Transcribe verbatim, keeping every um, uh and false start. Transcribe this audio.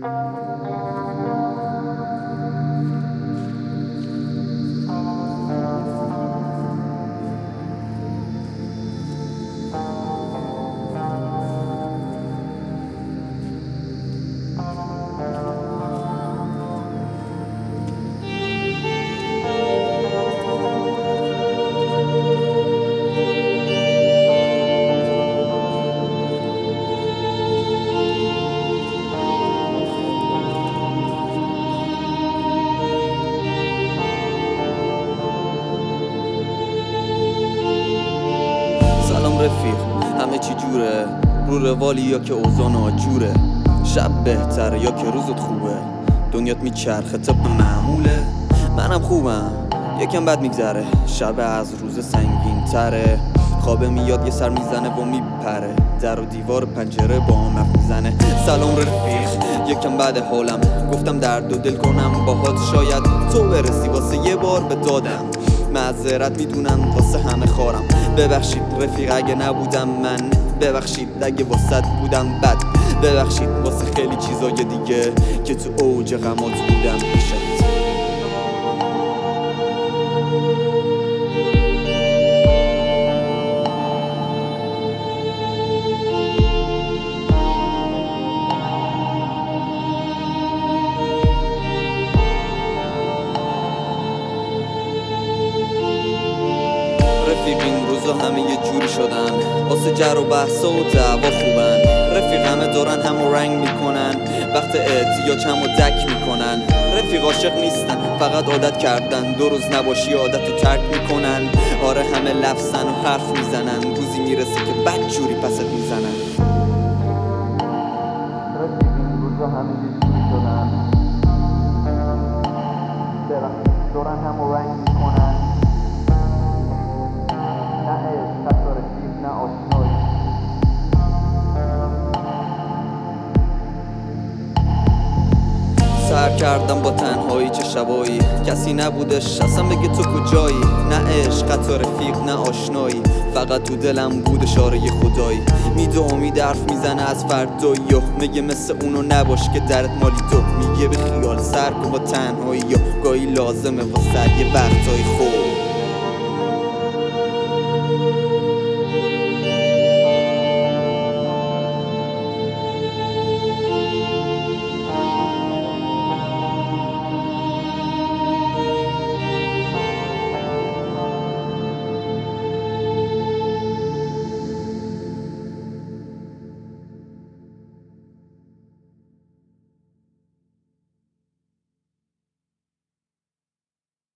سلام رفیق، همه چی جوره؟ رو روالی یا که اوزان آجوره؟ شب بهتره یا که روزت خوبه؟ دنیات میچرخه طبق معموله؟ منم خوبم، یکم بد میگذره، شب از روز سنگین تره. خوابه میاد یه سر میزنه و میپره، در و دیوار پنجره با هم نف میزنه. سلام رفیق، یکم بعد حالم، گفتم درد و دل کنم باهات، شاید تو برسی واسه یه بار به دادم. معذرت میدونم واسه همه خارم، ببخشید رفیق اگه نبودم من، ببخشید اگه واسط بودم بد، ببخشید واسه خیلی چیزای دیگه که تو اوج غمات بودم پیشت. رفیق این روزا همه یه جوری شدن، واسه جر و بحثا و دعوا خوبن. رفیق همه دارن همو رنگ میکنن، وقت احتیاج همو دک میکنن. رفیق عاشق نیستن، فقط عادت کردن، دو روز نباشی عادتو ترک میکنن. آره همه لفظن و حرف میزنن، روزی میرسه که بد جوری پست میزنن. رفیق این روزا همه یه جوری شدن، دارن همو رنگ میکنن. سر کردم با تنهایی چه شبایی، کسی نبودش اصلا بگه تو کجایی. نه عشق حتی رفیق نه آشنایی، فقط تو دلم بود اشاره خدایی. میده امید حرف میزنه از فردایی، میگه مثل اونو نباش که درت مالی تو. میگه به خیال سر کن با تنهایی، یا گاهی لازمه واسه یه وقتایی خوب.